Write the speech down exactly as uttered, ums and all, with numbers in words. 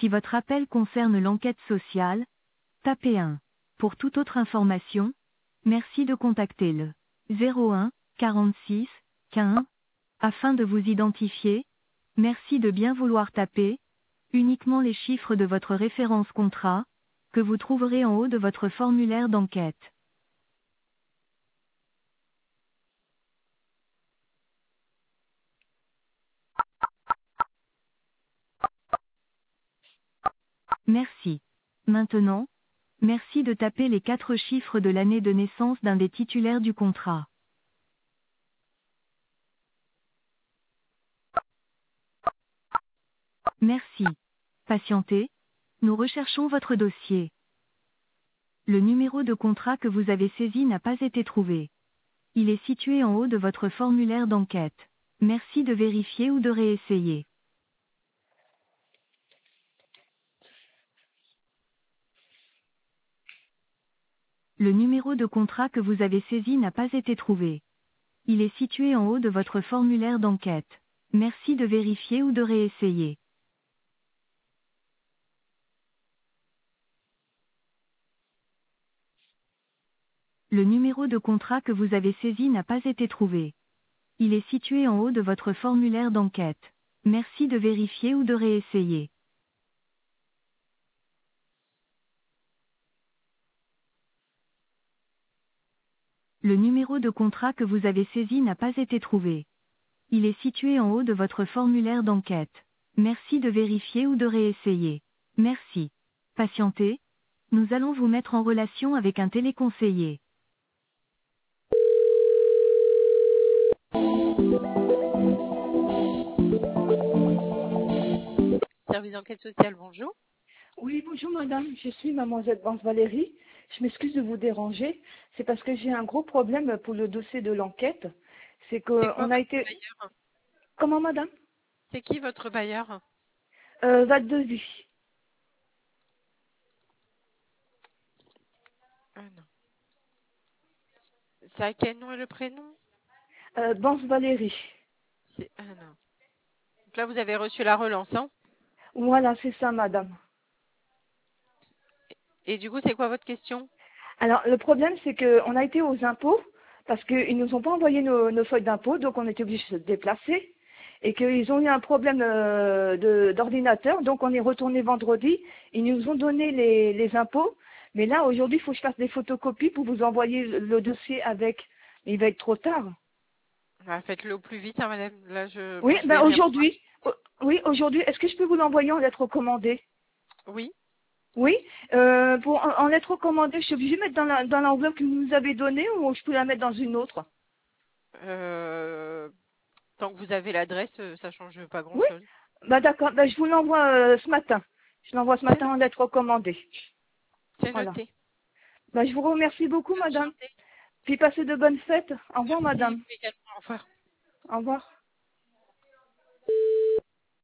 Si votre appel concerne l'enquête sociale, tapez un. Pour toute autre information, merci de contacter le zéro un quarante-six quinze. Afin de vous identifier, merci de bien vouloir taper uniquement les chiffres de votre référence contrat, que vous trouverez en haut de votre formulaire d'enquête. Merci. Maintenant, merci de taper les quatre chiffres de l'année de naissance d'un des titulaires du contrat. Merci. Patientez, nous recherchons votre dossier. Le numéro de contrat que vous avez saisi n'a pas été trouvé. Il est situé en haut de votre formulaire d'enquête. Merci de vérifier ou de réessayer. Le numéro de contrat que vous avez saisi n'a pas été trouvé. Il est situé en haut de votre formulaire d'enquête. Merci de vérifier ou de réessayer. Le numéro de contrat que vous avez saisi n'a pas été trouvé. Il est situé en haut de votre formulaire d'enquête. Merci de vérifier ou de réessayer. Le numéro de contrat que vous avez saisi n'a pas été trouvé. Il est situé en haut de votre formulaire d'enquête. Merci de vérifier ou de réessayer. Merci. Patientez. Nous allons vous mettre en relation avec un téléconseiller. Service d'enquête sociale, bonjour. Oui, bonjour madame, je suis mademoiselle Vance Valérie. Je m'excuse de vous déranger. C'est parce que j'ai un gros problème pour le dossier de l'enquête. C'est C'est quoi qu'on a votre été... bailleur? Comment madame C'est qui votre bailleur? euh, Val de Vie. Ah non. C'est à quel nom et le prénom? Euh, Vance Valérie. C'est ah non. Donc là vous avez reçu la relance, hein? Voilà, c'est ça madame. Et du coup c'est quoi votre question? Alors le problème c'est qu'on a été aux impôts parce qu'ils nous ont pas envoyé nos, nos feuilles d'impôts, donc on était obligé de se déplacer. Et qu'ils ont eu un problème euh, de- d'ordinateur, donc on est retourné vendredi. Ils nous ont donné les, les impôts. Mais là, aujourd'hui, il faut que je fasse des photocopies pour vous envoyer le, le dossier avec. Mais il va être trop tard. Bah, faites-le au plus vite, hein, madame. Là je Oui, bon je vais ben rien pouvoir. aujourd'hui. euh, Oui, aujourd'hui. Est-ce que je peux vous l'envoyer en lettre recommandée? Oui. Oui. Euh, pour, en, en lettre recommandée, je suis obligée de mettre dans la- dans l'enveloppe que vous nous avez donnée ou je peux la mettre dans une autre? Euh, tant que vous avez l'adresse, euh, ça change pas grand Oui. chose. Ben d'accord. Ben, je vous l'envoie euh, ce matin. Je l'envoie ce C'est matin no- en lettre recommandée. c'est Voilà. noté. Ben, je vous remercie beaucoup, Bonne madame. journée. Puis passez de bonnes fêtes. Au revoir, Merci madame. vous également. Au revoir. Au revoir.